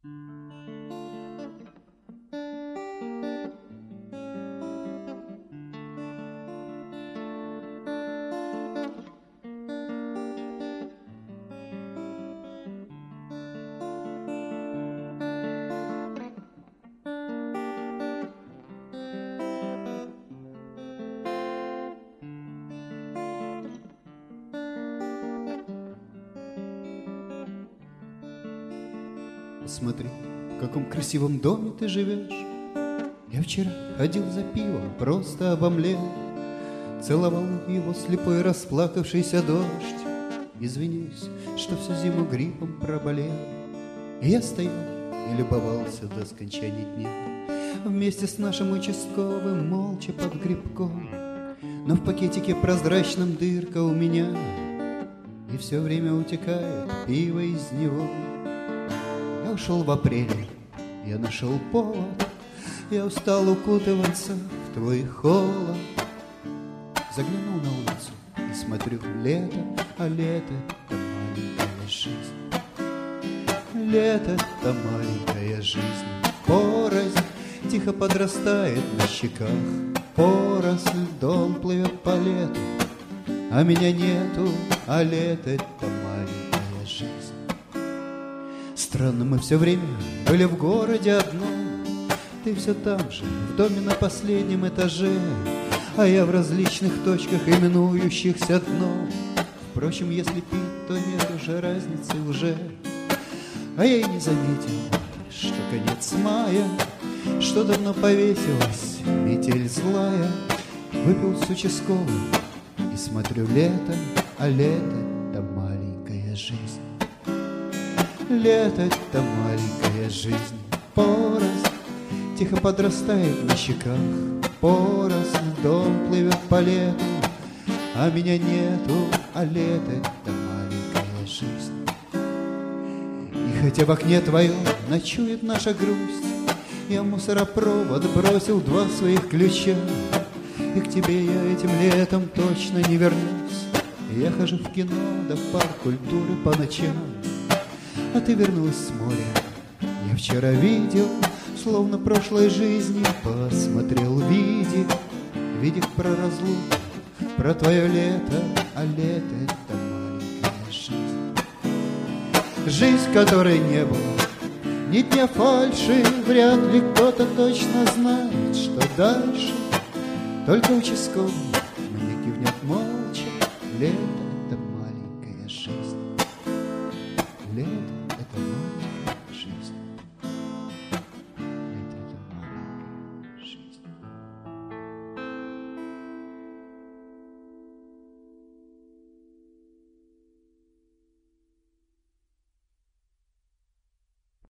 Смотри, в каком красивом доме ты живешь. Я вчера ходил за пивом, просто обомлел. Целовал его слепой расплакавшийся дождь. Извинюсь, что всю зиму гриппом проболел. И я стоял и любовался до скончания дня вместе с нашим участковым, молча под грибком. Но в пакетике прозрачном дырка у меня, и все время утекает пиво из него. Я ушел в апреле, я нашел повод, я устал укутываться в твой холод. Заглянул на улицу и смотрю, лето, а лето — это маленькая жизнь. Лето — это маленькая жизнь. Поросль тихо подрастает на щеках, поросль дом плывет по лету, а меня нету, а лето — это маленькая жизнь. Странно, мы все время были в городе одном. Ты все там же, в доме на последнем этаже, а я в различных точках, именующихся дном. Впрочем, если пить, то нет уже разницы уже. А я и не заметил, что конец мая, что давно повесилась метель злая. Выпил с участковым и смотрю, лето, а лето — это маленькая жизнь. Лето — это маленькая жизнь. Поросль тихо подрастает на щеках, поросль дом плывет по лету, а меня нету, а лето — это маленькая жизнь. И хотя в окне твоем ночует наша грусть, я в мусоропровод бросил 2 своих ключа, и к тебе я этим летом точно не вернусь. Я хожу в кино да в парк культуры по ночам, а ты вернулась с моря. Я вчера видел, словно прошлой жизни, посмотрел видик про разлуку, про твое лето, а лето — это маленькая жизнь. Жизнь, которой не было ни дня фальши, вряд ли кто-то точно знает, что дальше. Только участковый мне кивнет молча, лето